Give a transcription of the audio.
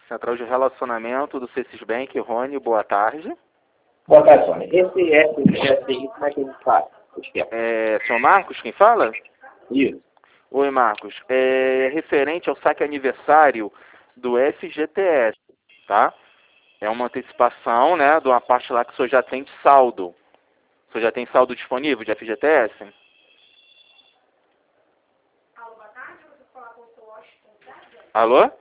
Central de Relacionamento do C6 Bank, Rony, boa tarde. Boa tarde, Rony. Esse FGTI, como é que ele faz? Senhor Marcos, quem fala? Isso. Oi, Marcos. Referente ao saque aniversário do FGTS, tá? É uma antecipação, né, de uma parte lá que o senhor já tem de saldo. O senhor já tem saldo disponível de FGTS? Alô?